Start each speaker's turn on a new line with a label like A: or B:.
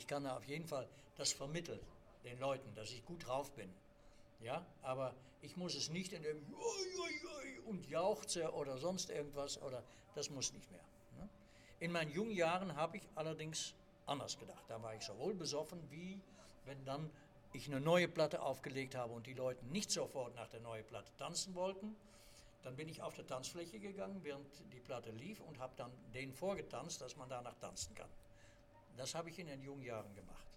A: ich kann da auf jeden Fall das vermitteln den Leuten, dass ich gut drauf bin. Ja, aber ich muss es nicht in dem und jauchze oder sonst irgendwas, oder das muss nicht mehr. Ne? In meinen jungen Jahren habe ich allerdings anders gedacht. Da war ich sowohl besoffen, wie wenn dann ich eine neue Platte aufgelegt habe und die Leute nicht sofort nach der neuen Platte tanzen wollten. Dann bin ich auf der Tanzfläche gegangen, während die Platte lief, und habe dann denen vorgetanzt, dass man danach tanzen kann. Das habe ich in den jungen Jahren gemacht.